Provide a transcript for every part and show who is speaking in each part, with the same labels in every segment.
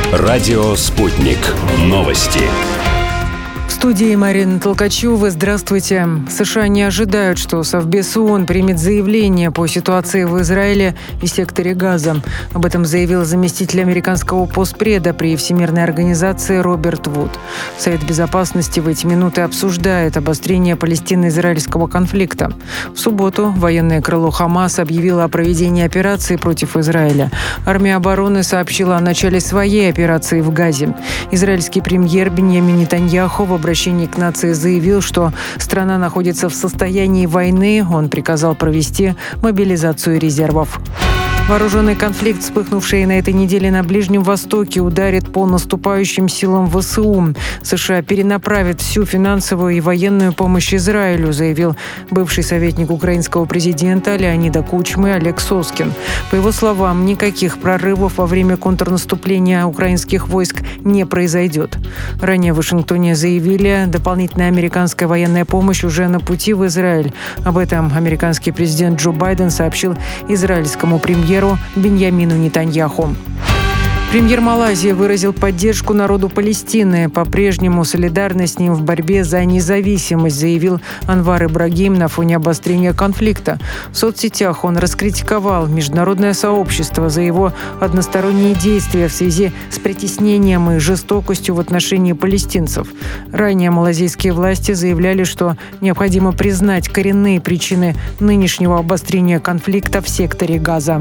Speaker 1: Радио «Спутник». Новости.
Speaker 2: В студии Марина Толкачева. Здравствуйте. США не ожидают, что Совбез ООН примет заявление по ситуации в Израиле и секторе Газа. Об этом заявил заместитель американского постпреда при Всемирной организации Роберт Вуд. Совет Безопасности в эти минуты обсуждает обострение палестино-израильского конфликта. В субботу военное крыло Хамас объявило о проведении операции против Израиля. Армия обороны сообщила о начале своей операции в Газе. Израильский премьер Биньямин Нетаньяху в обращении к нации заявил, что страна находится в состоянии войны. Он приказал провести мобилизацию резервов. Вооруженный конфликт, вспыхнувший на этой неделе на Ближнем Востоке, ударит по наступающим силам ВСУ. США перенаправят всю финансовую и военную помощь Израилю, заявил бывший советник украинского президента Леонида Кучмы Олег Соскин. По его словам, никаких прорывов во время контрнаступления украинских войск не произойдет. Ранее в Вашингтоне заявили, дополнительная американская военная помощь уже на пути в Израиль. Об этом американский президент Джо Байден сообщил израильскому премьеру Биньямину Нетаньяху. Премьер Малайзии выразил поддержку народу Палестины. По-прежнему солидарны с ним в борьбе за независимость, заявил Анвар Ибрагим на фоне обострения конфликта. В соцсетях он раскритиковал международное сообщество за его односторонние действия в связи с притеснением и жестокостью в отношении палестинцев. Ранее малайзийские власти заявляли, что необходимо признать коренные причины нынешнего обострения конфликта в секторе Газа.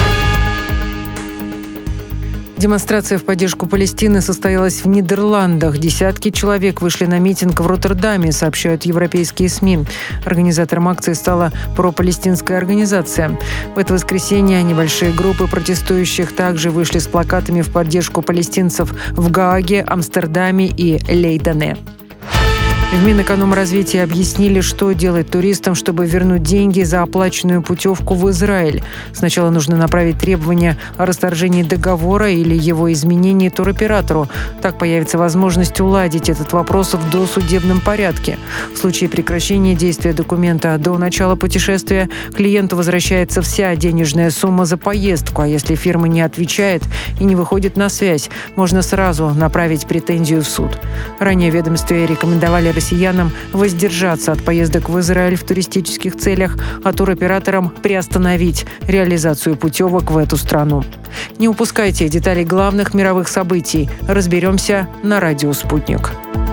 Speaker 2: Демонстрация в поддержку Палестины состоялась в Нидерландах. Десятки человек вышли на митинг в Роттердаме, сообщают европейские СМИ. Организатором акции стала пропалестинская организация. В это воскресенье небольшие группы протестующих также вышли с плакатами в поддержку палестинцев в Гааге, Амстердаме и Лейдене. В Минэкономразвития объяснили, что делать туристам, чтобы вернуть деньги за оплаченную путевку в Израиль. Сначала нужно направить требования о расторжении договора или его изменении туроператору. Так появится возможность уладить этот вопрос в досудебном порядке. В случае прекращения действия документа до начала путешествия клиенту возвращается вся денежная сумма за поездку, а если фирма не отвечает и не выходит на связь, можно сразу направить претензию в суд. Ранее ведомстве рекомендовали россиянам воздержаться от поездок в Израиль в туристических целях, а туроператорам приостановить реализацию путевок в эту страну. Не упускайте детали главных мировых событий. Разберемся на радио «Спутник».